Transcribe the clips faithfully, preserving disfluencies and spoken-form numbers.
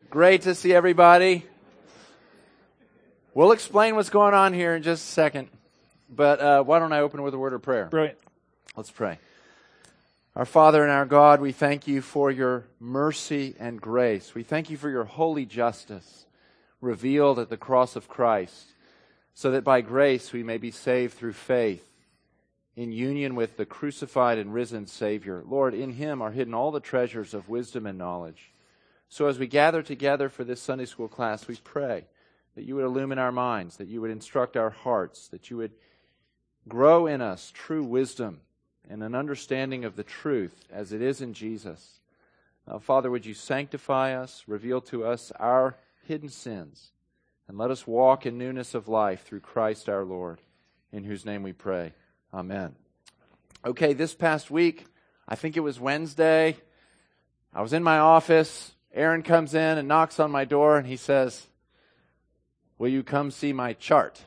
Great to see everybody. We'll explain what's going on here in just a second, but uh, why don't I open with a word of prayer? Brilliant. Let's pray. Our Father and our God, we thank you for your mercy and grace. We thank you for your holy justice revealed at the cross of Christ, so that by grace we may be saved through faith in union with the crucified and risen Savior. Lord, in him are hidden all the treasures of wisdom and knowledge. So as we gather together for this Sunday school class, we pray that you would illumine our minds, that you would instruct our hearts, that you would grow in us true wisdom and an understanding of the truth as it is in Jesus. Uh, Father, would you sanctify us, reveal to us our hidden sins, and let us walk in newness of life through Christ our Lord, in whose name we pray. Amen. Okay, this past week, I think it was Wednesday, I was in my office. Aaron comes in and knocks on my door and he says, "Will you come see my chart?"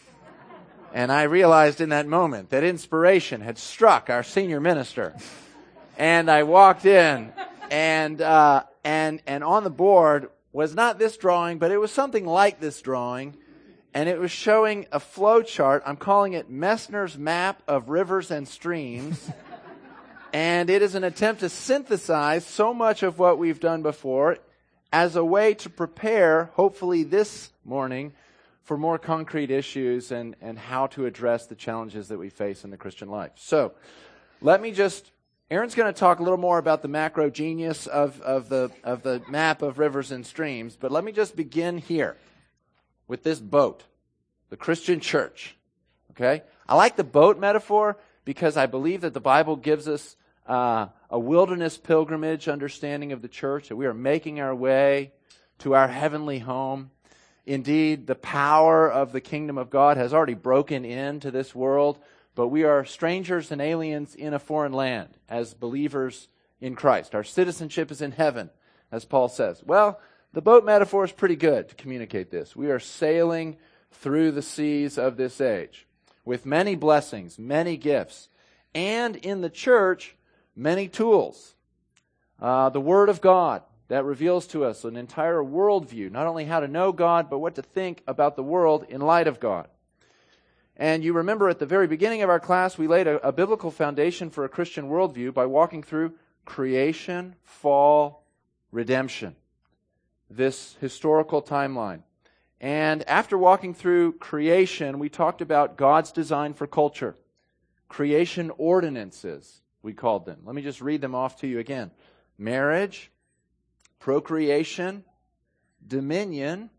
And I realized in that moment that inspiration had struck our senior minister. And I walked in and uh, and and on the board was not this drawing, but it was something like this drawing. And it was showing a flow chart. I'm calling it Messner's Map of Rivers and Streams. And it is an attempt to synthesize so much of what we've done before as a way to prepare, hopefully this morning, for more concrete issues and, and how to address the challenges that we face in the Christian life. So, let me just, Aaron's going to talk a little more about the macro genius of, of, the, of the map of rivers and streams, but let me just begin here with this boat, the Christian church. Okay? I like the boat metaphor because I believe that the Bible gives us uh, a wilderness pilgrimage understanding of the church, that we are making our way to our heavenly home. Indeed, the power of the kingdom of God has already broken into this world, but we are strangers and aliens in a foreign land as believers in Christ. Our citizenship is in heaven, as Paul says. Well, the boat metaphor is pretty good to communicate this. We are sailing through the seas of this age with many blessings, many gifts, and in the church, many tools. Uh, the Word of God that reveals to us an entire worldview, not only how to know God, but what to think about the world in light of God. And you remember at the very beginning of our class, we laid a, a biblical foundation for a Christian worldview by walking through creation, fall, redemption, this historical timeline. And after walking through creation, we talked about God's design for culture. Creation ordinances, we called them. Let me just read them off to you again. Marriage, procreation, dominion,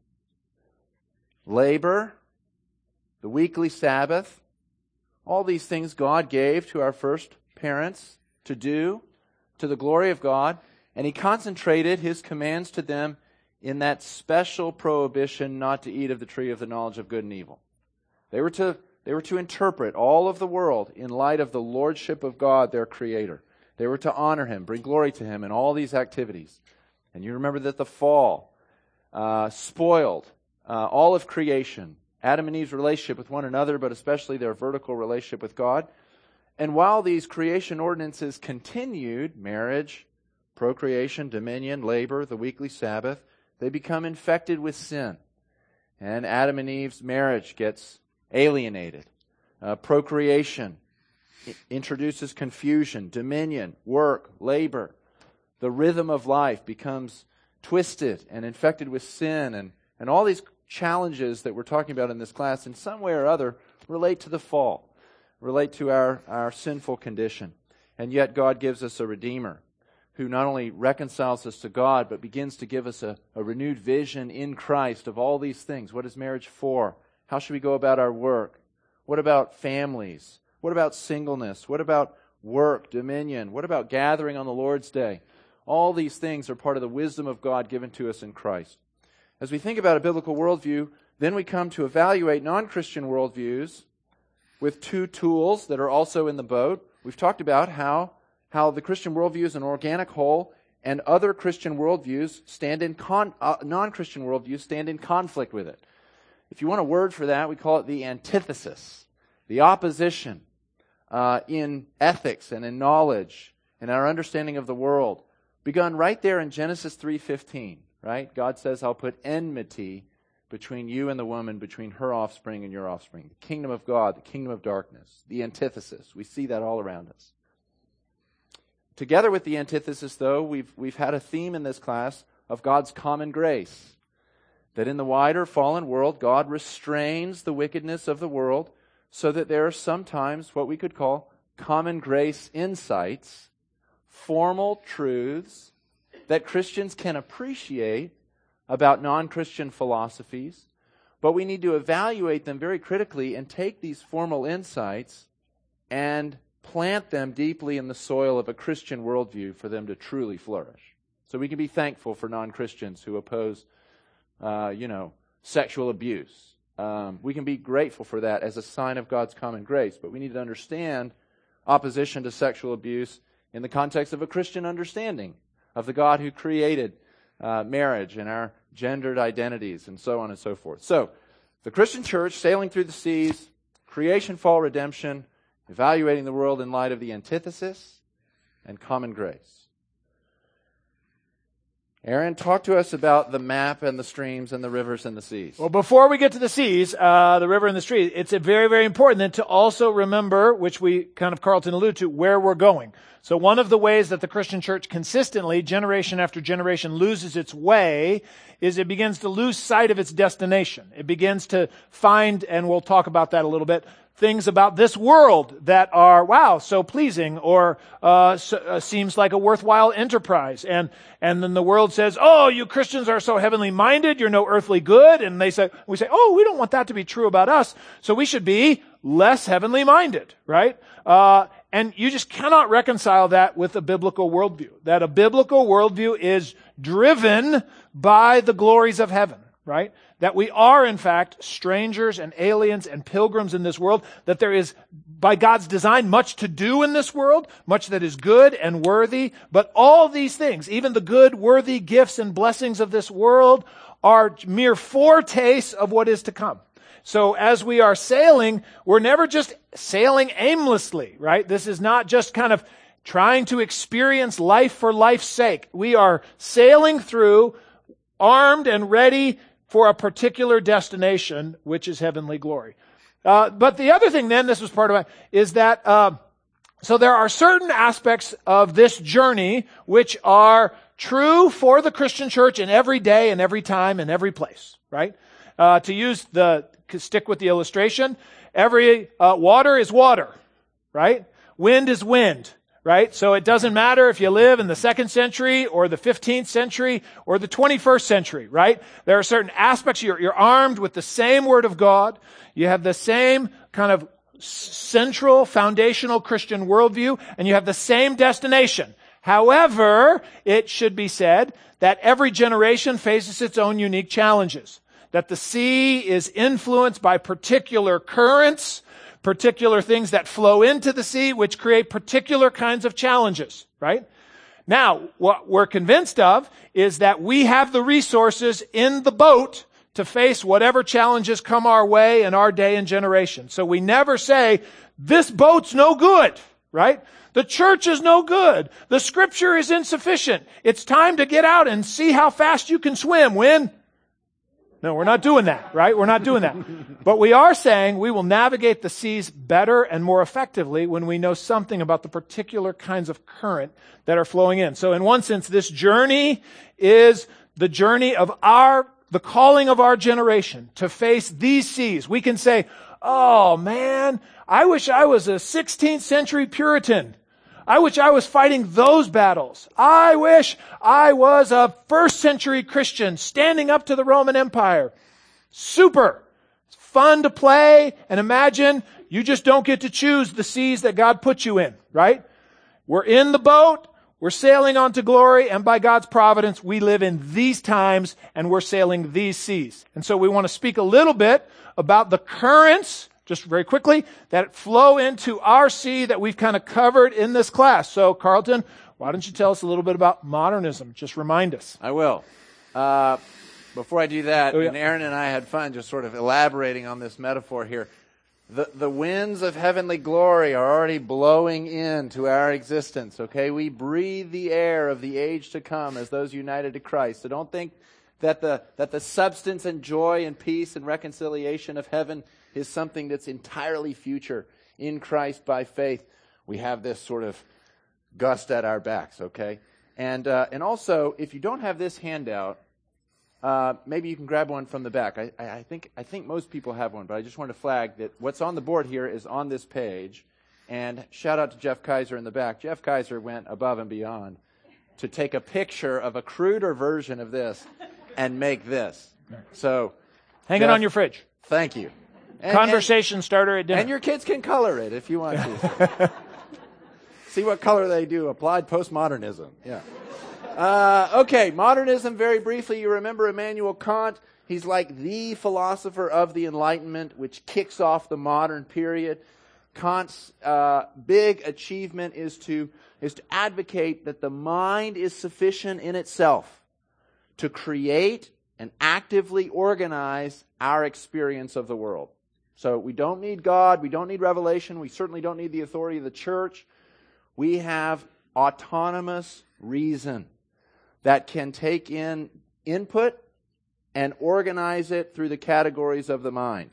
labor, the weekly Sabbath, all these things God gave to our first parents to do to the glory of God, and He concentrated His commands to them in that special prohibition not to eat of the tree of the knowledge of good and evil. They were to, they were to interpret all of the world in light of the lordship of God, their Creator. They were to honor Him, bring glory to Him in all these activities. And you remember that the fall uh, spoiled uh, all of creation, Adam and Eve's relationship with one another, but especially their vertical relationship with God. And while these creation ordinances continued, marriage, procreation, dominion, labor, the weekly Sabbath, they become infected with sin. And Adam and Eve's marriage gets alienated. Uh, procreation I- introduces confusion, dominion, work, labor. The rhythm of life becomes twisted and infected with sin. And, and all these challenges that we're talking about in this class, in some way or other, relate to the fall, relate to our, our sinful condition. And yet God gives us a Redeemer who not only reconciles us to God, but begins to give us a, a renewed vision in Christ of all these things. What is marriage for? How should we go about our work? What about families? What about singleness? What about work, dominion? What about gathering on the Lord's Day? All these things are part of the wisdom of God given to us in Christ. As we think about a biblical worldview, then we come to evaluate non-Christian worldviews with two tools that are also in the boat. We've talked about how how the Christian worldview is an organic whole, and other Christian worldviews stand in con- uh, non-Christian worldviews stand in conflict with it. If you want a word for that, we call it the antithesis, the opposition uh, in ethics and in knowledge and our understanding of the world, begun right there in Genesis three fifteen. right? God says, I'll put enmity between you and the woman, between her offspring and your offspring. The kingdom of God, the kingdom of darkness, the antithesis. We see that all around us. Together with the antithesis, though, we've, we've had a theme in this class of God's common grace. That in the wider fallen world, God restrains the wickedness of the world so that there are sometimes what we could call common grace insights, formal truths that Christians can appreciate about non-Christian philosophies, but we need to evaluate them very critically and take these formal insights and plant them deeply in the soil of a Christian worldview for them to truly flourish. So we can be thankful for non-Christians who oppose, uh, you know, sexual abuse. Um, we can be grateful for that as a sign of God's common grace, but we need to understand opposition to sexual abuse in the context of a Christian understanding of the God who created uh, marriage and our gendered identities and so on and so forth. So, the Christian church sailing through the seas, creation, fall, redemption, evaluating the world in light of the antithesis and common grace. Aaron, talk to us about the map and the streams and the rivers and the seas. Well, before we get to the seas, uh, the river and the street, it's a very, very important then to also remember, which we kind of, Carlton alluded to, where we're going. So one of the ways that the Christian church consistently, generation after generation, loses its way is it begins to lose sight of its destination. It begins to find, and we'll talk about that a little bit, things about this world that are, wow, so pleasing, or uh, so, uh, seems like a worthwhile enterprise. And and then the world says, oh, you Christians are so heavenly minded, you're no earthly good. And they say, we say, oh, we don't want that to be true about us, so we should be less heavenly minded, right? Uh, and you just cannot reconcile that with a biblical worldview. That a biblical worldview is driven by the glories of heaven, right? That we are, in fact, strangers and aliens and pilgrims in this world, that there is, by God's design, much to do in this world, much that is good and worthy, but all these things, even the good, worthy gifts and blessings of this world, are mere foretastes of what is to come. So as we are sailing, we're never just sailing aimlessly, right? This is not just kind of trying to experience life for life's sake. We are sailing through, armed and ready for a particular destination, which is heavenly glory. Uh, but the other thing then, this was part of it, is that, uh, so there are certain aspects of this journey which are true for the Christian church in every day and every time and every place, right? Uh, to use the, stick with the illustration, every uh, water is water, right? Wind is wind. Right? So it doesn't matter if you live in the second century or the fifteenth century or the twenty-first century, right? There are certain aspects. You're, you're armed with the same Word of God. You have the same kind of central, foundational Christian worldview, and you have the same destination. However, it should be said that every generation faces its own unique challenges. That the sea is influenced by particular currents, particular things that flow into the sea, which create particular kinds of challenges, right? Now, what we're convinced of is that we have the resources in the boat to face whatever challenges come our way in our day and generation. So we never say, this boat's no good, right? The church is no good. The scripture is insufficient. It's time to get out and see how fast you can swim. When? No, we're not doing that, right? We're not doing that. But we are saying we will navigate the seas better and more effectively when we know something about the particular kinds of current that are flowing in. So in one sense, this journey is the journey of our, the calling of our generation to face these seas. We can say, oh man, I wish I was a sixteenth century Puritan. I wish I was fighting those battles. I wish I was a first century Christian standing up to the Roman Empire. Super. It's fun to play and imagine. You just don't get to choose the seas that God put you in, right? We're in the boat. We're sailing on to glory, and by God's providence, we live in these times and we're sailing these seas. And so we want to speak a little bit about the currents, just very quickly, that flow into our sea that we've kind of covered in this class. So, Carlton, why don't you tell us a little bit about modernism? Just remind us. I will. Uh, before I do that, Oh, yeah. and Aaron and I had fun just sort of elaborating on this metaphor here. The, the winds of heavenly glory are already blowing into our existence, okay? We breathe the air of the age to come as those united to Christ. So don't think that the, that the substance and joy and peace and reconciliation of heaven is something that's entirely future in Christ by faith. We have this sort of gust at our backs, okay? And uh, and also, if you don't have this handout, uh, maybe you can grab one from the back. I, I, I think I think most people have one, but I just want to flag that what's on the board here is on this page. And shout out to Jeff Kaiser in the back. Jeff Kaiser went above and beyond to take a picture of a cruder version of this and make this. So, hang Jeff, it on your fridge. Thank you. And, Conversation and, starter at dinner. And your kids can color it if you want to. See what color they do. Applied postmodernism. Yeah. Uh, okay, modernism, very briefly. You remember Immanuel Kant. He's like the philosopher of the Enlightenment, which kicks off the modern period. Kant's uh, big achievement is to, is to advocate that the mind is sufficient in itself to create and actively organize our experience of the world. So we don't need God. We don't need revelation. We certainly don't need the authority of the church. We have autonomous reason that can take in input and organize it through the categories of the mind.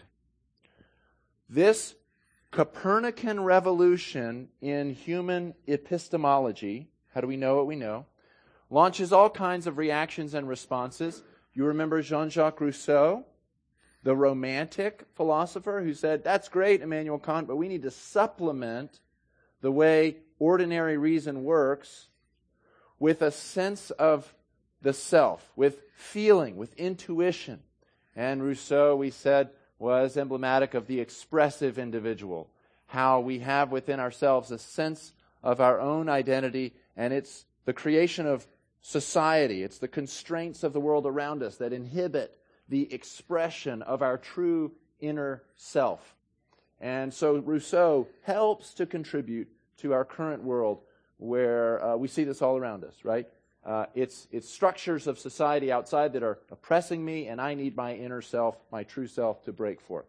This Copernican revolution in human epistemology, how do we know what we know, launches all kinds of reactions and responses. You remember Jean-Jacques Rousseau, the Romantic philosopher who said, that's great, Immanuel Kant, but we need to supplement the way ordinary reason works with a sense of the self, with feeling, with intuition. And Rousseau, we said, was emblematic of the expressive individual, how we have within ourselves a sense of our own identity, and it's the creation of society. It's the constraints of the world around us that inhibit the expression of our true inner self. And so Rousseau helps to contribute to our current world where uh, we see this all around us, right? Uh, it's, it's structures of society outside that are oppressing me, and I need my inner self, my true self, to break forth.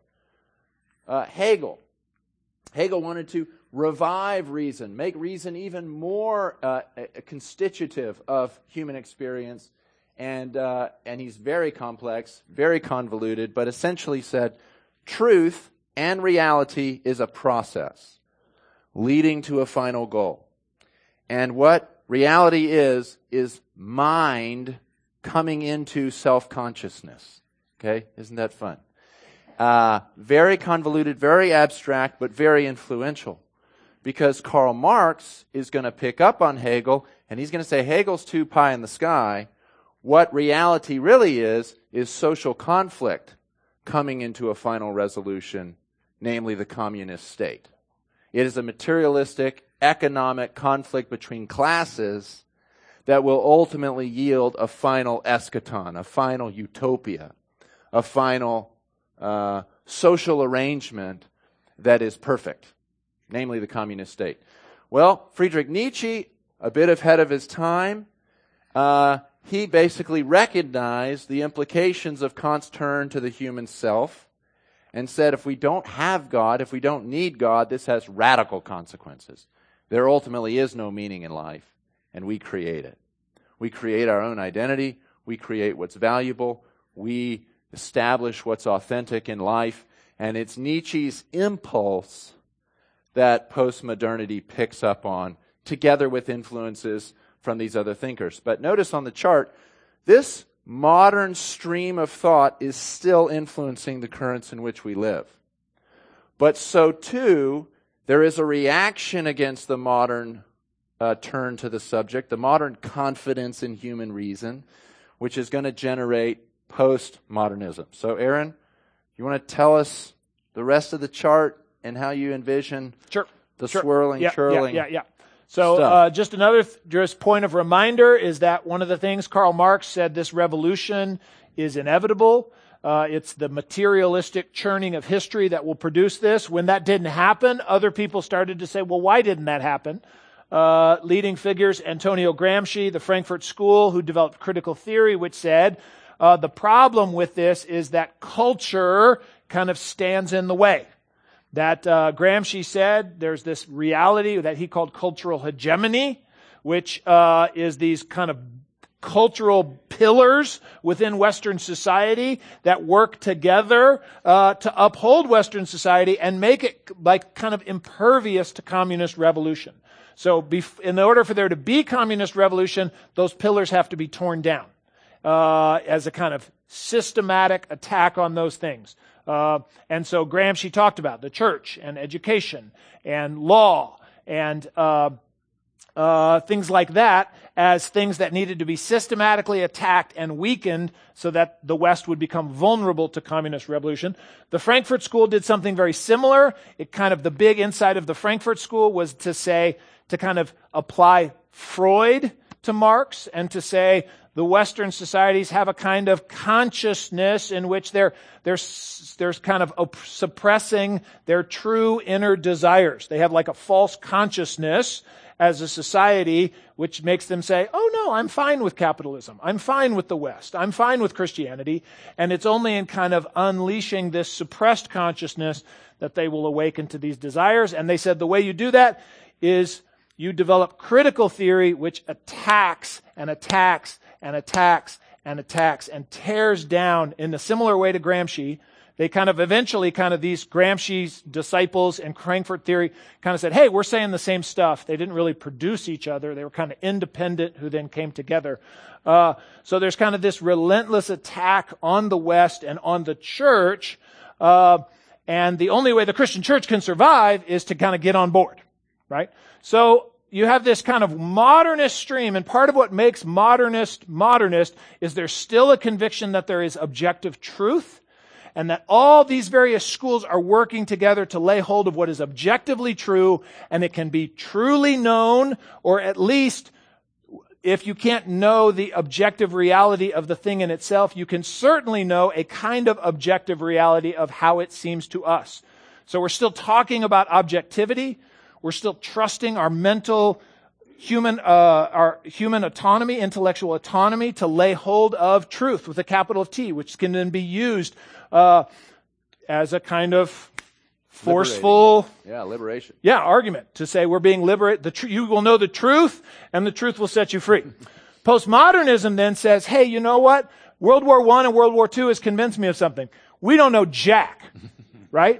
Uh, Hegel. Hegel wanted to revive reason, make reason even more uh, constitutive of human experience, and uh, and he's very complex, very convoluted, but essentially said truth and reality is a process leading to a final goal. And what reality is, is mind coming into self-consciousness. Okay? Isn't that fun? Uh, very convoluted, very abstract, but very influential. Because Karl Marx is going to pick up on Hegel, and he's going to say Hegel's too pie in the sky. What reality really is, is social conflict coming into a final resolution, namely the communist state. It is a materialistic, economic conflict between classes that will ultimately yield a final eschaton, a final utopia, a final uh, social arrangement that is perfect, namely the communist state. Well, Friedrich Nietzsche, a bit ahead of his time, uh, he basically recognized the implications of Kant's turn to the human self and said if we don't have God, if we don't need God, this has radical consequences. There ultimately is no meaning in life, and we create it. We create our own identity. We create what's valuable. We establish what's authentic in life. And it's Nietzsche's impulse that postmodernity picks up on, together with influences from these other thinkers. But notice on the chart, this modern stream of thought is still influencing the currents in which we live. But so too, there is a reaction against the modern uh, turn to the subject, the modern confidence in human reason, which is going to generate postmodernism. So Aaron, you want to tell us the rest of the chart and how you envision sure. the sure. swirling, yeah, churling Yeah, yeah, yeah. So uh, just another th- just point of reminder is that one of the things Karl Marx said, this revolution is inevitable. Uh, it's the materialistic churning of history that will produce this. When that didn't happen, other people started to say, well, why didn't that happen? Uh, leading figures, Antonio Gramsci, the Frankfurt School, who developed critical theory, which said uh, the problem with this is that culture kind of stands in the way. that uh, Gramsci said there's this reality that he called cultural hegemony, which uh, is these kind of cultural pillars within Western society that work together uh, to uphold Western society and make it like kind of impervious to communist revolution. So bef- in order for there to be communist revolution, those pillars have to be torn down uh, as a kind of systematic attack on those things. Uh, and so Gramsci talked about the church and education and law and uh, uh, things like that as things that needed to be systematically attacked and weakened so that the West would become vulnerable to communist revolution. The Frankfurt School did something very similar. It kind of, the big insight of the Frankfurt School was to say, to kind of apply Freud to Marx and to say the Western societies have a kind of consciousness in which they're, they're, they're kind of op- suppressing their true inner desires. They have like a false consciousness as a society, which makes them say, oh no, I'm fine with capitalism. I'm fine with the West. I'm fine with Christianity. And it's only in kind of unleashing this suppressed consciousness that they will awaken to these desires. And they said the way you do that is you develop critical theory, which attacks and attacks and attacks and attacks and tears down in a similar way to Gramsci. They kind of eventually kind of these Gramsci's disciples and Frankfurt theory kind of said, hey, we're saying the same stuff. They didn't really produce each other. They were kind of independent who then came together. Uh, so there's kind of this relentless attack on the West and on the church. Uh, and the only way the Christian church can survive is to kind of get on board, right? So you have this kind of modernist stream, and part of what makes modernist modernist is there's still a conviction that there is objective truth, and that all these various schools are working together to lay hold of what is objectively true, and it can be truly known, or at least, if you can't know the objective reality of the thing in itself, you can certainly know a kind of objective reality of how it seems to us. So we're still talking about objectivity. We're still trusting our mental, human, uh, our human autonomy, intellectual autonomy to lay hold of truth with a capital T, which can then be used uh, as a kind of forceful, Liberating. yeah, liberation, yeah, argument to say we're being liberated. The tr- you will know the truth, and the truth will set you free. Postmodernism then says, hey, you know what? World War One and World War Two has convinced me of something. We don't know jack, right?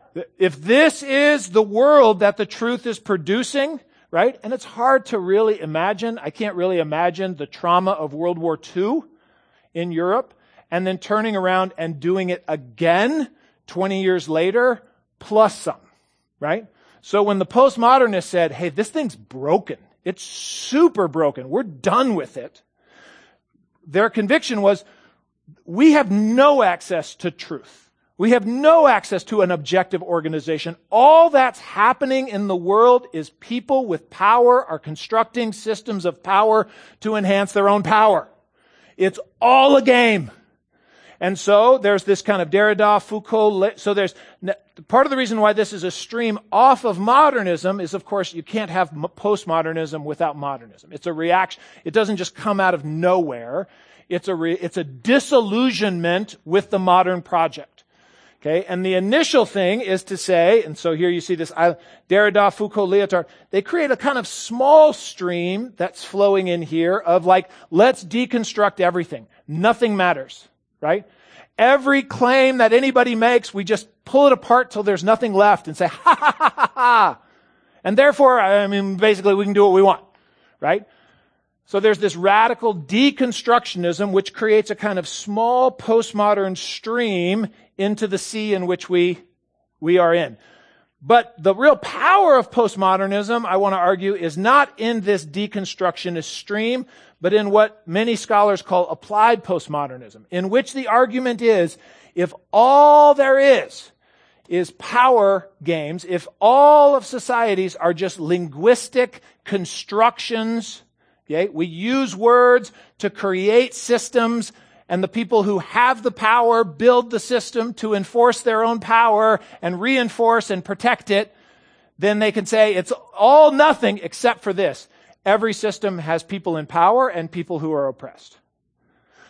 If this is the world that the truth is producing, right? And it's hard to really imagine. I can't really imagine the trauma of World War Two in Europe and then turning around and doing it again twenty years later, plus some, right? So when the postmodernists said, hey, this thing's broken. It's super broken. We're done with it. Their conviction was, we have no access to truth. We have no access to an objective organization. All that's happening in the world is people with power are constructing systems of power to enhance their own power. It's all a game. And so there's this kind of Derrida, Foucault. So there's part of the reason why this is a stream off of modernism is, of course, you can't have postmodernism without modernism. It's a reaction. It doesn't just come out of nowhere. It's a re, it's a disillusionment with the modern project. Okay, and the initial thing is to say, and so here you see this, Derrida, Foucault, Lyotard, they create a kind of small stream that's flowing in here of like, let's deconstruct everything. Nothing matters, right? Every claim that anybody makes, we just pull it apart till there's nothing left and say, ha ha ha ha ha. And therefore, I mean, basically we can do what we want, right? So there's this radical deconstructionism which creates a kind of small postmodern stream into the sea in which we we are in. But the real power of postmodernism, I want to argue, is not in this deconstructionist stream, but in what many scholars call applied postmodernism, in which the argument is, if all there is is power games, if all of societies are just linguistic constructions, okay, we use words to create systems, and the people who have the power build the system to enforce their own power and reinforce and protect it, then they can say it's all nothing except for this. Every system has people in power and people who are oppressed.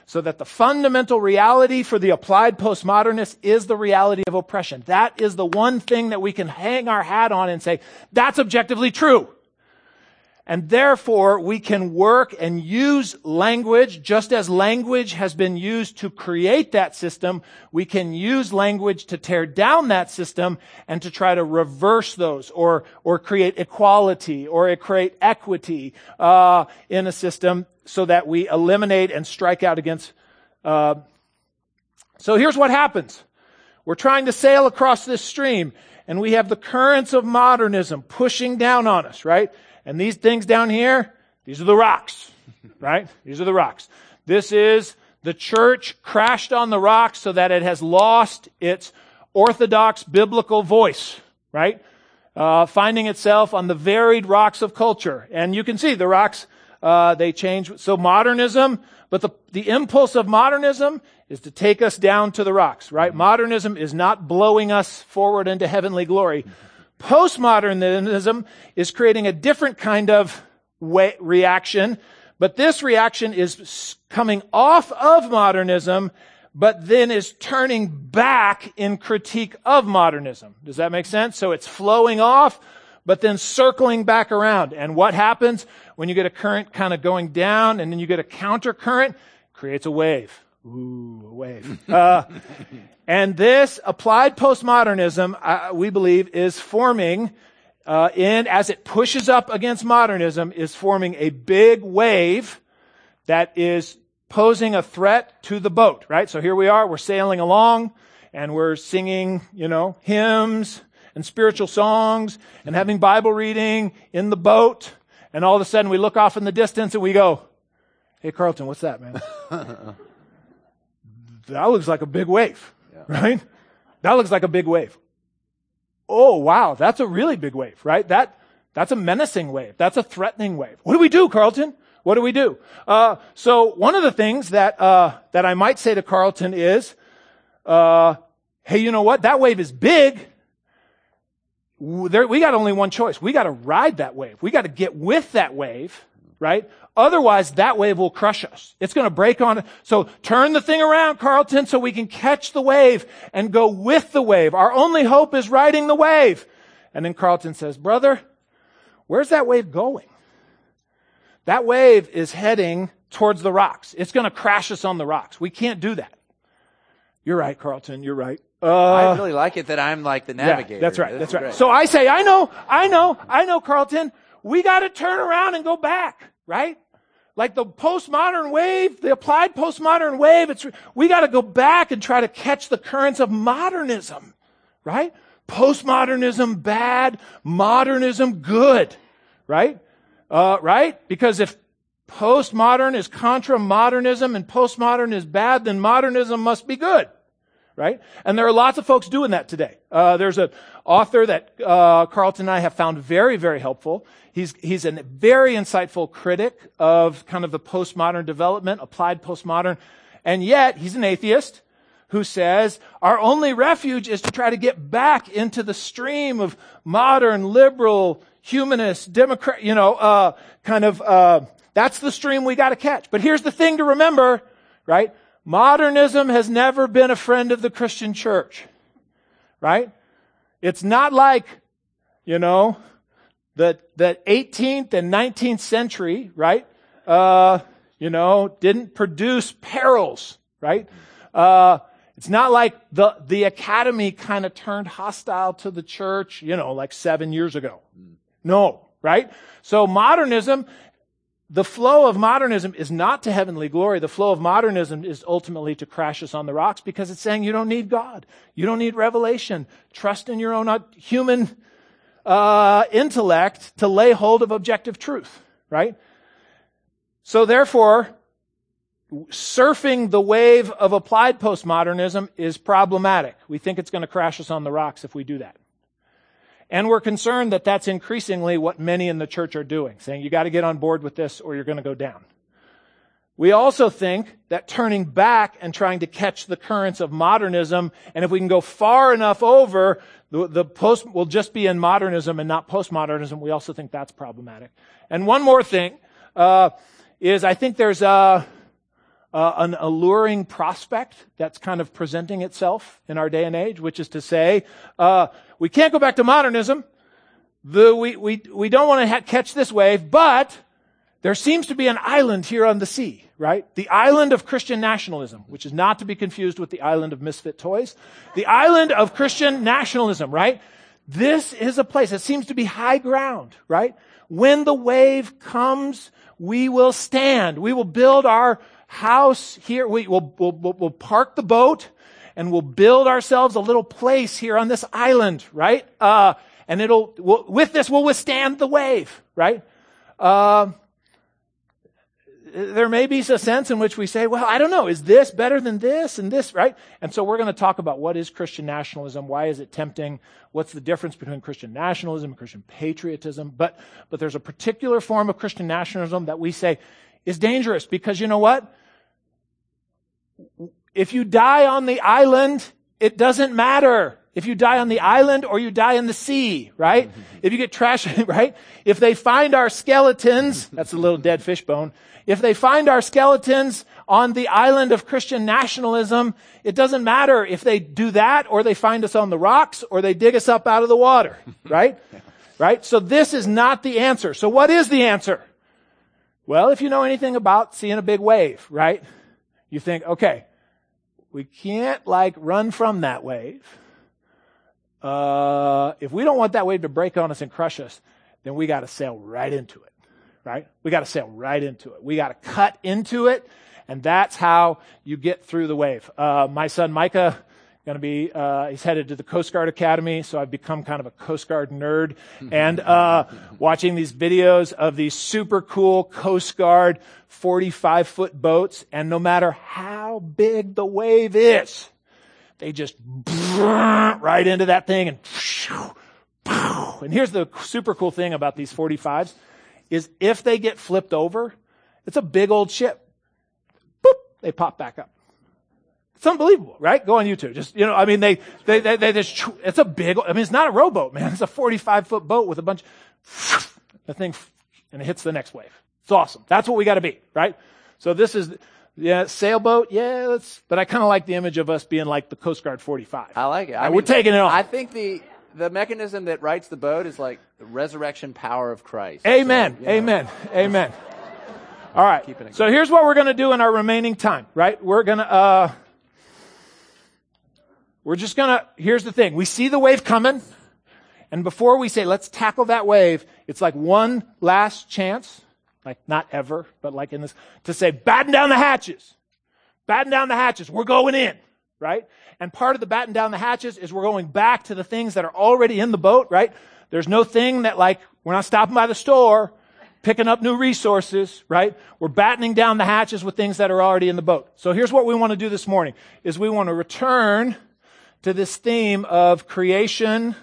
So that the fundamental reality for the applied postmodernist is the reality of oppression. That is the one thing that we can hang our hat on and say, that's objectively true. And therefore, we can work and use language, just as language has been used to create that system, we can use language to tear down that system and to try to reverse those or or create equality or create equity uh, in a system so that we eliminate and strike out against. Uh, so here's what happens. We're trying to sail across this stream, and we have the currents of modernism pushing down on us, right? And these things down here, these are the rocks, right? These are the rocks. This is the church crashed on the rocks so that it has lost its orthodox biblical voice, right? Uh, finding itself on the varied rocks of culture. And you can see the rocks, uh, they change. So modernism, but the, the impulse of modernism is to take us down to the rocks, right? Modernism is not blowing us forward into heavenly glory. Postmodernism is creating a different kind of way, reaction, but this reaction is coming off of modernism, but then is turning back in critique of modernism. Does that make sense? So it's flowing off, but then circling back around. And what happens when you get a current kind of going down and then you get a counter current? Creates a wave. Ooh, a wave. Uh, and this applied postmodernism, uh, we believe, is forming, uh, in, as it pushes up against modernism, is forming a big wave that is posing a threat to the boat, right? So here we are, we're sailing along, and we're singing, you know, hymns and spiritual songs, and having Bible reading in the boat, and all of a sudden we look off in the distance and we go, hey, Carlton, what's that, man? That looks like a big wave, yeah. Right? That looks like a big wave. Oh, wow, that's a really big wave, right? That That's a menacing wave. That's a threatening wave. What do we do, Carlton? What do we do? Uh, so one of the things that uh, that I might say to Carlton is, uh, hey, you know what? That wave is big. There, we got only one choice. We got to ride that wave. We got to get with that wave, right? Otherwise, that wave will crush us. It's going to break on. So turn the thing around, Carlton, so we can catch the wave and go with the wave. Our only hope is riding the wave. And then Carlton says, brother, where's that wave going? That wave is heading towards the rocks. It's going to crash us on the rocks. We can't do that. You're right, Carlton. You're right. Uh, I really like it that I'm like the navigator. Yeah, that's right. This that's right. great. So I say, I know, I know, I know, Carlton. We got to turn around and go back, right? Like the postmodern wave, the applied postmodern wave, it's, we got to go back and try to catch the currents of modernism, right? Postmodernism bad, modernism good, right? Uh, right? Because if postmodern is contra modernism and postmodern is bad, then modernism must be good, right? And there are lots of folks doing that today. Uh, there's an author that uh, Carlton and I have found very, very helpful. He's he's a very insightful critic of kind of the postmodern development, applied postmodern, and yet he's an atheist who says our only refuge is to try to get back into the stream of modern, liberal, humanist, democrat, you know, uh, kind of, uh, that's the stream we got to catch. But here's the thing to remember, right? Modernism has never been a friend of the Christian church, right? It's not like, you know, the, the eighteenth and nineteenth century, right? Uh, you know, didn't produce perils, right? Uh, It's not like the, the academy kind of turned hostile to the church, you know, like seven years ago. No, right? So modernism, the flow of modernism is not to heavenly glory. The flow of modernism is ultimately to crash us on the rocks because it's saying you don't need God. You don't need revelation. Trust in your own human uh, intellect to lay hold of objective truth, right? So therefore, surfing the wave of applied postmodernism is problematic. We think it's going to crash us on the rocks if we do that. And we're concerned that that's increasingly what many in the church are doing, saying you got to get on board with this or you're going to go down. We also think that turning back and trying to catch the currents of modernism, and if we can go far enough over, the, the post will just be in modernism and not postmodernism. We also think that's problematic. And one more thing uh, is I think there's a uh, an alluring prospect that's kind of presenting itself in our day and age, which is to say, uh, we can't go back to modernism. The, we, we, we don't want to ha- catch this wave, but there seems to be an island here on the sea, right? The island of Christian nationalism, which is not to be confused with the island of misfit toys. The island of Christian nationalism, right? This is a place that seems to be high ground, right? When the wave comes, we will stand. We will build our house here. We will we'll, we'll, we'll park the boat and we'll build ourselves a little place here on this island, right? Uh, and it'll, we'll, with this, we'll withstand the wave, right? Uh, There may be a sense in which we say, well, I don't know, is this better than this and this, right? And so we're going to talk about what is Christian nationalism, why is it tempting, what's the difference between Christian nationalism and Christian patriotism. But, but there's a particular form of Christian nationalism that we say is dangerous because you know what? If you die on the island, it doesn't matter. If you die on the island or you die in the sea, right? If you get trashed, right? If they find our skeletons, that's a little dead fish bone. If they find our skeletons on the island of Christian nationalism, it doesn't matter if they do that or they find us on the rocks or they dig us up out of the water, right? Right? So this is not the answer. So what is the answer? Well, if you know anything about seeing a big wave, right? You think, okay, we can't like run from that wave. Uh, if we don't want that wave to break on us and crush us, then we got to sail right into it. Right? We got to sail right into it. We got to cut into it, and that's how you get through the wave. Uh, my son Micah, going to be, uh, he's headed to the Coast Guard Academy, so I've become kind of a Coast Guard nerd. And uh, watching these videos of these super cool Coast Guard forty-five foot boats, and no matter how big the wave is, they just right into that thing, and and here's the super cool thing about these forty-fives. Is if they get flipped over, it's a big old ship. Boop, they pop back up. It's unbelievable, right? Go on YouTube. Just, you know, I mean, they, they, they, they just, it's a big, I mean, it's not a rowboat, man. It's a forty-five foot boat with a bunch, the thing, and it hits the next wave. It's awesome. That's what we got to be, right? So this is, yeah, sailboat, yeah, let's, but I kind of like the image of us being like the Coast Guard forty-five. I like it. I right, mean, we're taking it on. I think the, the mechanism that rights the boat is like the resurrection power of Christ. Amen. So, you know. Amen. Amen. All right. So here's what we're going to do in our remaining time, right? We're going to, uh, we're just going to, here's the thing. We see the wave coming. And before we say, let's tackle that wave, it's like one last chance, like not ever, but like in this, to say, batten down the hatches. Batten down the hatches. We're going in, right? And part of the batten down the hatches is we're going back to the things that are already in the boat, right? There's no thing that like, we're not stopping by the store, picking up new resources, right? We're battening down the hatches with things that are already in the boat. So here's what we want to do this morning, is we want to return to this theme of creation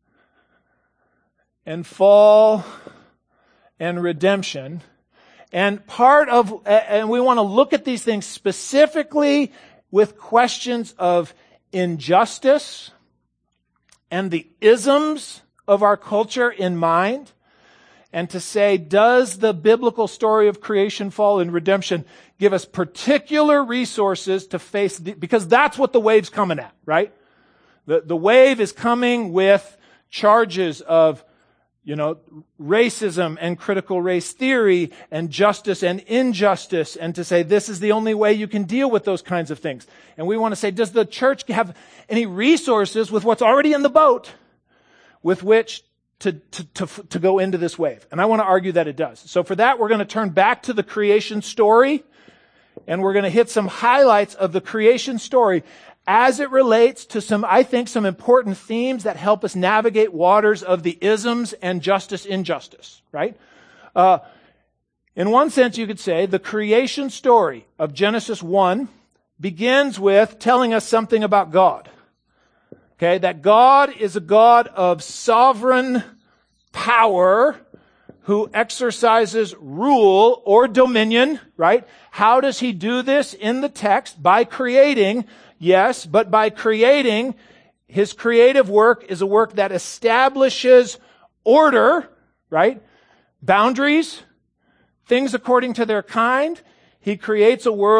and fall and redemption. And part of, and we want to look at these things specifically with questions of injustice and the isms of our culture in mind, and to say, does the biblical story of creation, fall, and redemption give us particular resources to face, the, because that's what the wave's coming at, right? The, the wave is coming with charges of, you know, racism and critical race theory and justice and injustice, and to say this is the only way you can deal with those kinds of things. And we want to say, does the church have any resources with what's already in the boat with which to, to, to, to go into this wave? And I want to argue that it does. So for that, we're going to turn back to the creation story, and we're going to hit some highlights of the creation story as it relates to some, I think, some important themes that help us navigate waters of the isms and justice injustice, right? Uh, in one sense, you could say the creation story of Genesis one begins with telling us something about God. Okay, that God is a God of sovereign power who exercises rule or dominion, right? How does he do this in the text? By creating. Yes, but by creating, his creative work is a work that establishes order, right? Boundaries, things according to their kind. He creates a world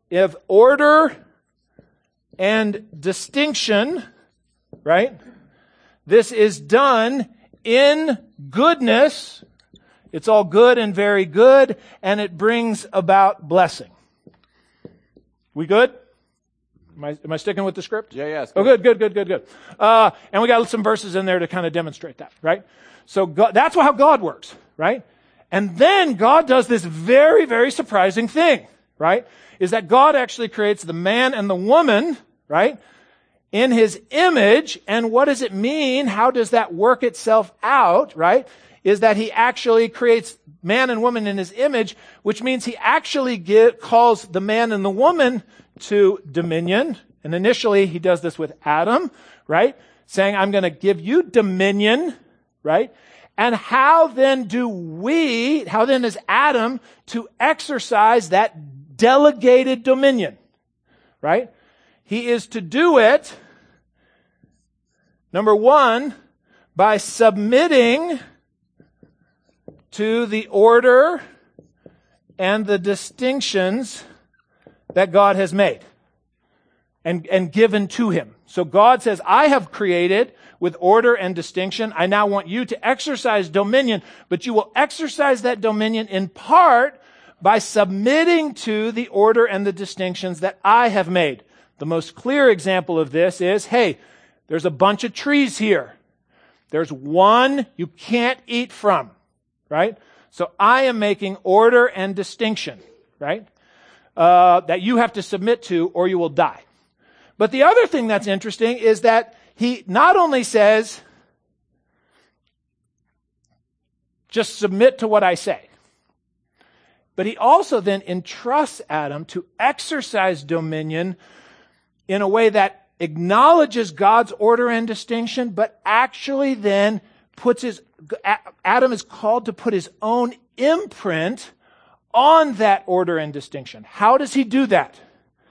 of order and distinction, right? This is done in goodness. It's all good and very good, and it brings about blessing. We good? Am I, am I sticking with the script? Yeah, yes. Oh, good, good, good, good, good. Uh, and we got some verses in there to kind of demonstrate that, right? So God, that's how God works, right? And then God does this very, very surprising thing, right? Is that God actually creates the man and the woman, right? In His image. And what does it mean? How does that work itself out, right? Is that He actually creates man and woman in His image, which means He actually give, calls the man and the woman to dominion. And initially He does this with Adam, right? Saying, I'm going to give you dominion, right? And how then do we, how then is Adam to exercise that delegated dominion, right? He is to do it, number one, by submitting to the order and the distinctions that God has made and, and given to him. So God says, I have created with order and distinction. I now want you to exercise dominion, but you will exercise that dominion in part by submitting to the order and the distinctions that I have made. The most clear example of this is, hey, there's a bunch of trees here. There's one you can't eat from, right? So I am making order and distinction, right? Uh, that you have to submit to or you will die. But the other thing that's interesting is that he not only says, just submit to what I say, but he also then entrusts Adam to exercise dominion in a way that acknowledges God's order and distinction, but actually then puts his, Adam is called to put his own imprint on that order and distinction. How does he do that?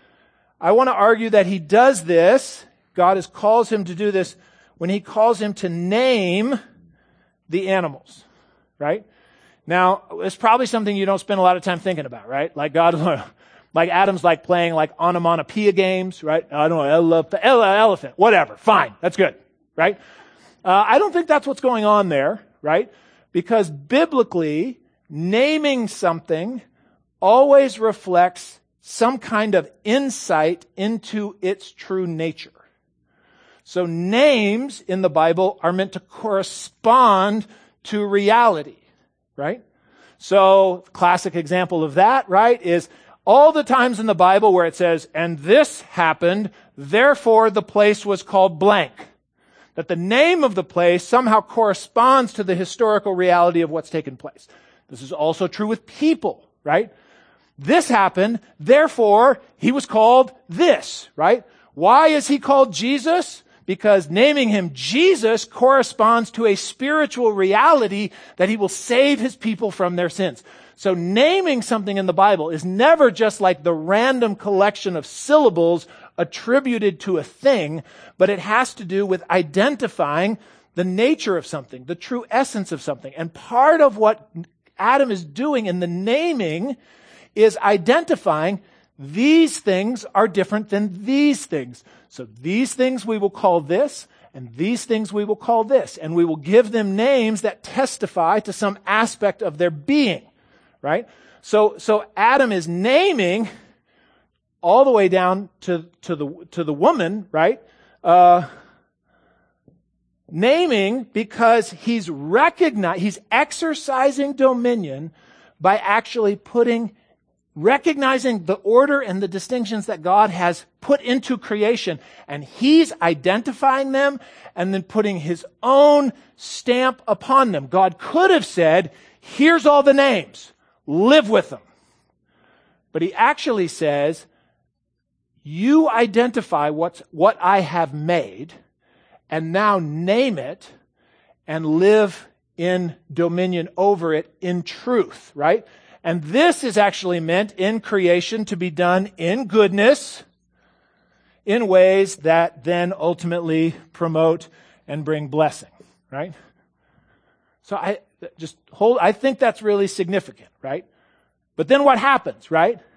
I want to argue that he does this, God has calls him to do this when he calls him to name the animals, right? Now, it's probably something you don't spend a lot of time thinking about, right? Like God, like Adam's like playing like onomatopoeia games, right? I don't know, elephant, elephant, whatever, fine, that's good, right? Uh, I don't think that's what's going on there, right? Because biblically, naming something always reflects some kind of insight into its true nature. So names in the Bible are meant to correspond to reality, right? So classic example of that, right, is all the times in the Bible where it says, and this happened, therefore the place was called blank. That the name of the place somehow corresponds to the historical reality of what's taken place. This is also true with people, right? This happened, therefore he was called this, right? Why is he called Jesus? Because naming him Jesus corresponds to a spiritual reality that he will save his people from their sins. So naming something in the Bible is never just like the random collection of syllables attributed to a thing, but it has to do with identifying the nature of something, the true essence of something. And part of what Adam is doing in the naming is identifying these things are different than these things. So these things we will call this, and these things we will call this. And we will give them names that testify to some aspect of their being, right? So, so Adam is naming all the way down to, to the, to the woman, right? Uh, naming because he's recognized, he's exercising dominion by actually putting recognizing the order and the distinctions that God has put into creation, and he's identifying them and then putting his own stamp upon them. God could have said, here's all the names, live with them. But he actually says, you identify what's, what I have made, and now name it and live in dominion over it in truth, right? And this is actually meant in creation to be done in goodness, in ways that then ultimately promote and bring blessing, right? So I just hold, I think that's really significant, right? But then what happens, right?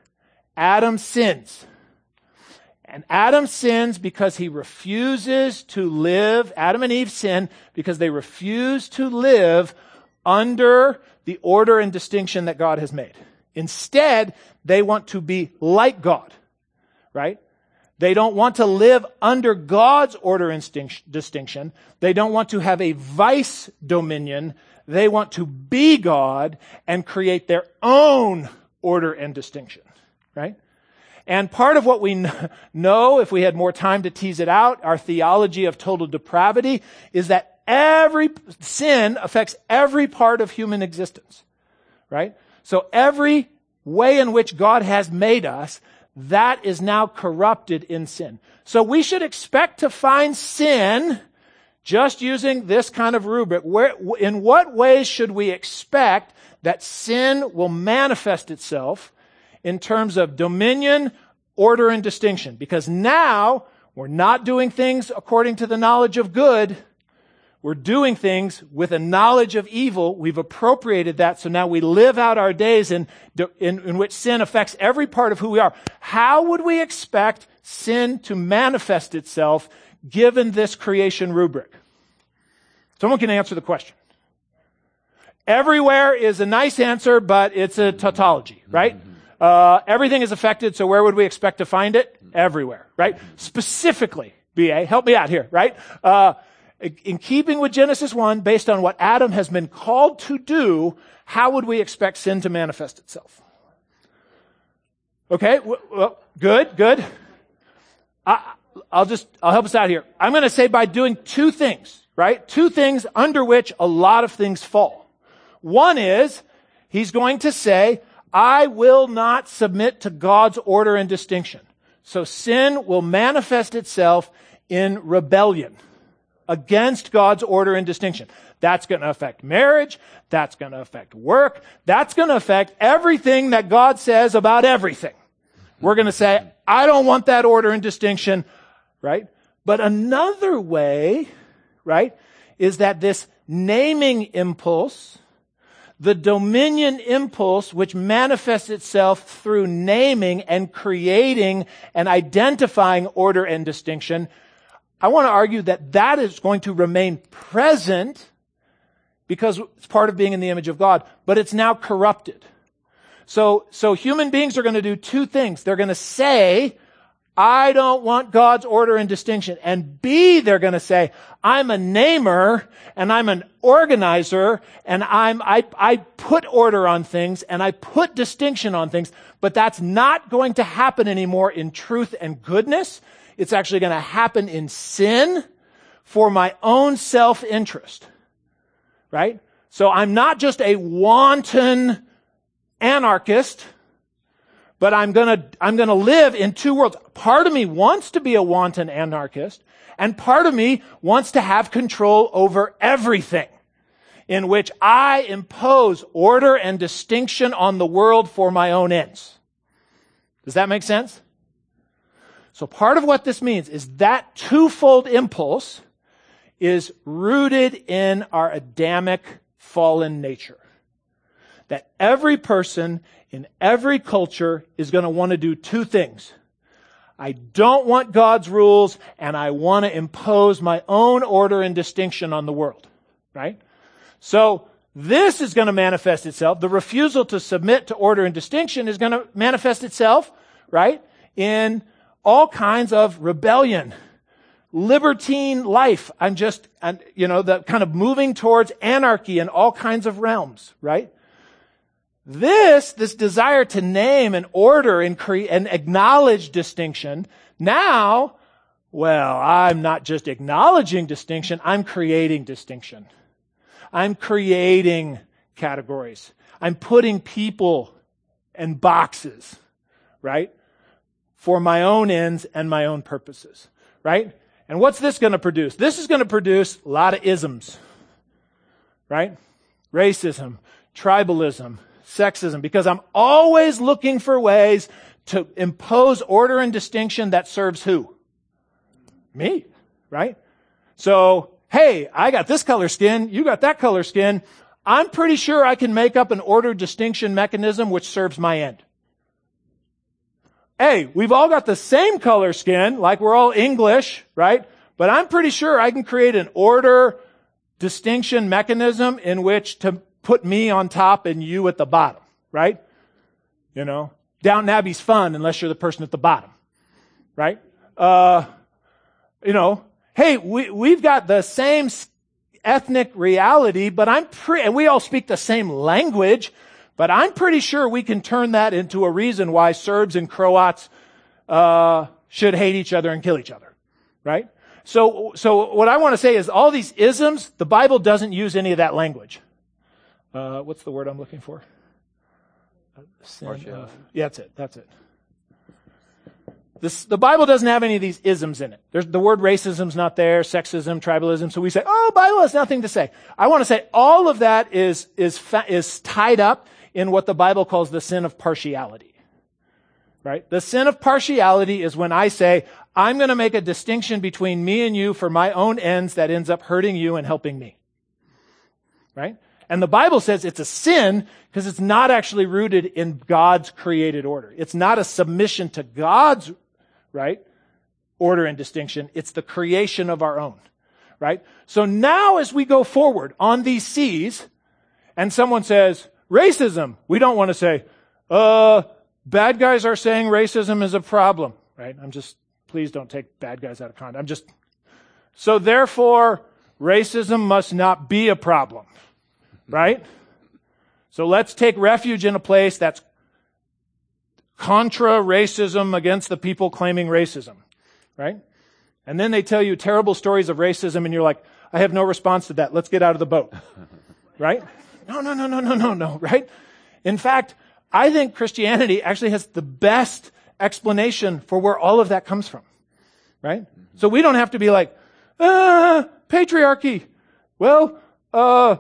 Adam sins. And Adam sins because he refuses to live, Adam and Eve sin because they refuse to live under the order and distinction that God has made. Instead, they want to be like God, right? They don't want to live under God's order and distinction. They don't want to have a vice dominion. They want to be God and create their own order and distinction, right? And part of what we know, if we had more time to tease it out, our theology of total depravity, is that every sin affects every part of human existence, right? So every way in which God has made us, that is now corrupted in sin. So we should expect to find sin, just using this kind of rubric. Where, in what ways should we expect that sin will manifest itself in terms of dominion, order, and distinction? Because now we're not doing things according to the knowledge of good. We're doing things with a knowledge of evil. We've appropriated that, so now we live out our days in, in, in which sin affects every part of who we are. How would we expect sin to manifest itself given this creation rubric? Someone can answer the question. Everywhere is a nice answer, but it's a tautology, right? Uh, everything is affected, so where would we expect to find it? Everywhere, right? Specifically, B A, help me out here, right? Uh, in keeping with Genesis one, based on what Adam has been called to do, how would we expect sin to manifest itself? Okay, well, good, good. I, I'll just, I'll help us out here. I'm going to say by doing two things, right? Two things under which a lot of things fall. One is, he's going to say, I will not submit to God's order and distinction. So sin will manifest itself in rebellion against God's order and distinction. That's going to affect marriage. That's going to affect work. That's going to affect everything that God says about everything. We're going to say, I don't want that order and distinction, right? But another way, right, is that this naming impulse, the dominion impulse, which manifests itself through naming and creating and identifying order and distinction, I want to argue that that is going to remain present because it's part of being in the image of God, but it's now corrupted. So, so human beings are going to do two things. They're going to say, I don't want God's order and distinction. And B, they're going to say, I'm a namer and I'm an organizer and I'm, I, I put order on things and I put distinction on things, but that's not going to happen anymore in truth and goodness. It's actually going to happen in sin for my own self-interest, right? So I'm not just a wanton anarchist, but I'm gonna, I'm gonna live in two worlds. Part of me wants to be a wanton anarchist, and part of me wants to have control over everything, in which I impose order and distinction on the world for my own ends. Does that make sense? So part of what this means is that twofold impulse is rooted in our Adamic fallen nature. That every person in every culture is going to want to do two things. I don't want God's rules, and I want to impose my own order and distinction on the world, right? So this is going to manifest itself. The refusal to submit to order and distinction is going to manifest itself, right, in all kinds of rebellion, libertine life. I'm just, you know, the kind of moving towards anarchy in all kinds of realms, right? This, this desire to name and order and create and acknowledge distinction, now, well, I'm not just acknowledging distinction, I'm creating distinction. I'm creating categories. I'm putting people in boxes, right? For my own ends and my own purposes, right? And what's this going to produce? This is going to produce a lot of isms, right? Racism, tribalism, sexism, because I'm always looking for ways to impose order and distinction that serves who? Me, right? So, hey, I got this color skin, you got that color skin. I'm pretty sure I can make up an order distinction mechanism which serves my end. hey, we've all got the same color skin, like we're all English, right? But I'm pretty sure I can create an order distinction mechanism in which to put me on top and you at the bottom, right? You know, Downton Abbey's fun unless you're the person at the bottom, right? Uh, you know, hey, we, we've got the same ethnic reality, but I'm pretty, and we all speak the same language, but I'm pretty sure we can turn that into a reason why Serbs and Croats, uh, should hate each other and kill each other, right? So, so what I want to say is all these isms, the Bible doesn't use any of that language. Uh, what's the word I'm looking for? Sin of, yeah, that's it. That's it. This, the Bible doesn't have any of these isms in it. There's, the word racism's not there, sexism, tribalism. So we say, oh, Bible has nothing to say. I want to say all of that is, is, fa- is tied up in what the Bible calls the sin of partiality. Right? The sin of partiality is when I say, I'm going to make a distinction between me and you for my own ends that ends up hurting you and helping me. Right? And the Bible says it's a sin because it's not actually rooted in God's created order. It's not a submission to God's, right, order and distinction. It's the creation of our own, right? So now as we go forward on these C's and someone says, racism, we don't want to say, uh, bad guys are saying racism is a problem, right? I'm just, please don't take bad guys out of context. I'm just, so therefore, racism must not be a problem. Right? So let's take refuge in a place that's contra racism against the people claiming racism. Right? And then they tell you terrible stories of racism and you're like, I have no response to that. Let's get out of the boat. Right? No, no, no, no, no, no, no. Right? In fact, I think Christianity actually has the best explanation for where all of that comes from. Right? So we don't have to be like, ah, patriarchy. Well, uh,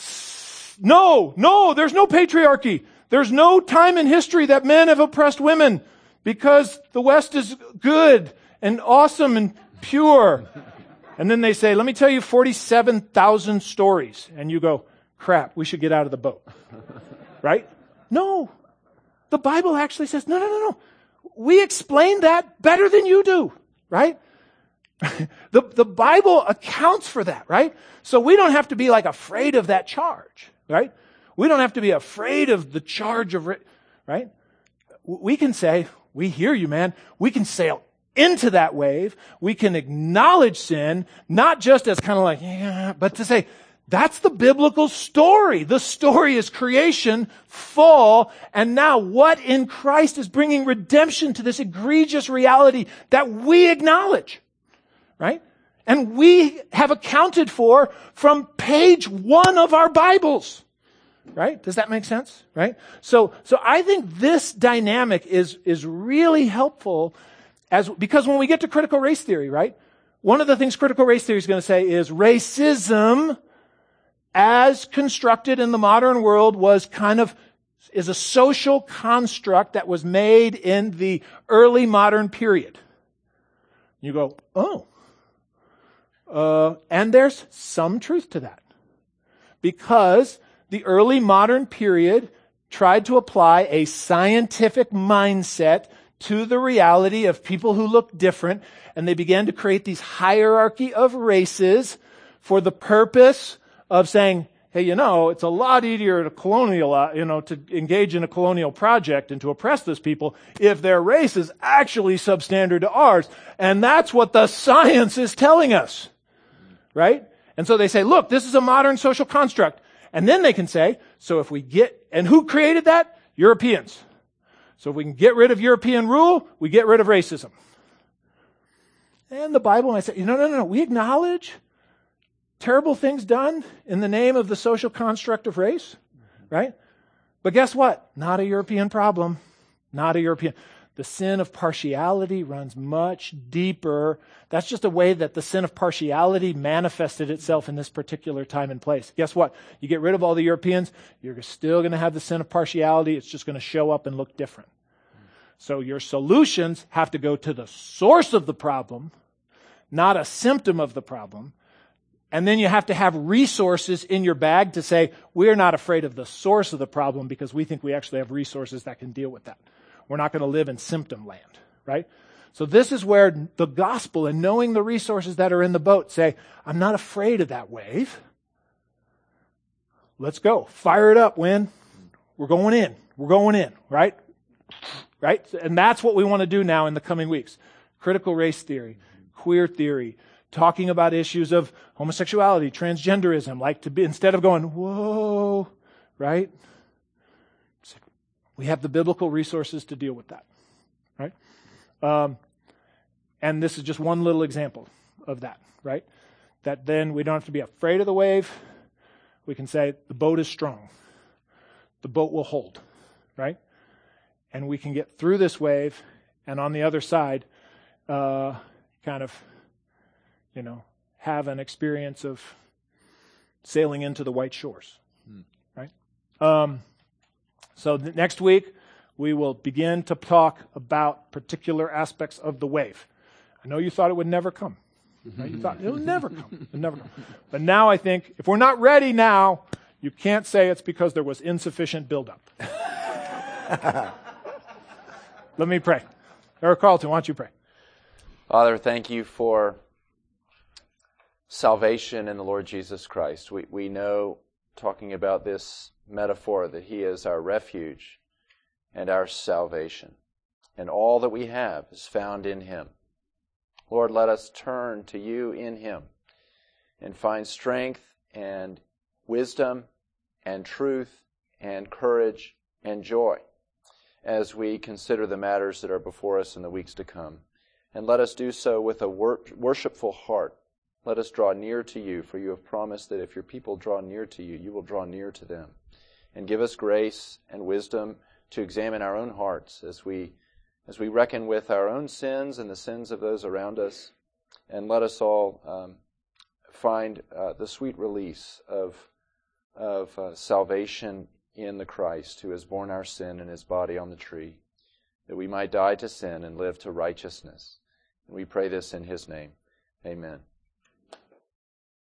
No, no, there's no patriarchy. There's no time in history that men have oppressed women because the West is good and awesome and pure. And then they say, let me tell you forty-seven thousand stories. And you go, crap, we should get out of the boat. Right? No. The Bible actually says, no, no, no, no. We explain that better than you do. Right? the, the Bible accounts for that, right? So we don't have to be like afraid of that charge. Right? We don't have to be afraid of the charge of, right? We can say, we hear you, man. We can sail into that wave. We can acknowledge sin, not just as kind of like, yeah, but to say, that's the biblical story. The story is creation, fall, and now what in Christ is bringing redemption to this egregious reality that we acknowledge. Right? And we have accounted for from page one of our Bibles. Right? Does that make sense? Right? So, so I think this dynamic is, is really helpful as, because when we get to critical race theory, right? One of the things critical race theory is going to say is racism as constructed in the modern world was kind of, is a social construct that was made in the early modern period. You go, oh. Uh, and there's some truth to that. Because the early modern period tried to apply a scientific mindset to the reality of people who look different, and they began to create these hierarchy of races for the purpose of saying, hey, you know, it's a lot easier to colonial, you know, to engage in a colonial project and to oppress those people if their race is actually substandard to ours. And that's what the science is telling us. Right? And so they say, look, this is a modern social construct. And then they can say, so if we get, and who created that? Europeans. So if we can get rid of European rule, we get rid of racism. And the Bible, and I say, no, no, no, no, we acknowledge terrible things done in the name of the social construct of race. Right? But guess what? Not a European problem. Not a European. The sin of partiality runs much deeper. That's just a way that the sin of partiality manifested itself in this particular time and place. Guess what? You get rid of all the Europeans, you're still going to have the sin of partiality. It's just going to show up and look different. So your solutions have to go to the source of the problem, not a symptom of the problem. And then you have to have resources in your bag to say, we're not afraid of the source of the problem because we think we actually have resources that can deal with that. We're not going to live in symptom land, right? So this is where the gospel and knowing the resources that are in the boat say, I'm not afraid of that wave. Let's go. Fire it up, wind. We're going in. We're going in, right? Right? And that's what we want to do now in the coming weeks. Critical race theory, queer theory, talking about issues of homosexuality, transgenderism, like to be, instead of going, whoa, right? We have the biblical resources to deal with that, right? Um, and this is just one little example of that, right? That then we don't have to be afraid of the wave. We can say the boat is strong. The boat will hold, right? And we can get through this wave, and on the other side, uh, kind of, you know, have an experience of sailing into the white shores, hmm. right? Um, so the next week, we will begin to talk about particular aspects of the wave. I know you thought it would never come. Right? You thought, it'll never come. It'll never come. But now I think, if we're not ready now, you can't say it's because there was insufficient buildup. Let me pray. Eric Carlton, why don't you pray? Father, thank you for salvation in the Lord Jesus Christ. We, we know, talking about this metaphor, that He is our refuge and our salvation. And all that we have is found in Him. Lord, let us turn to You in Him and find strength and wisdom and truth and courage and joy as we consider the matters that are before us in the weeks to come. And let us do so with a wor- worshipful heart. Let us draw near to You, for You have promised that if Your people draw near to You, You will draw near to them. And give us grace and wisdom to examine our own hearts as we as we reckon with our own sins and the sins of those around us. And let us all um, find uh, the sweet release of, of uh, salvation in the Christ who has borne our sin in His body on the tree, that we might die to sin and live to righteousness. And we pray this in His name. Amen.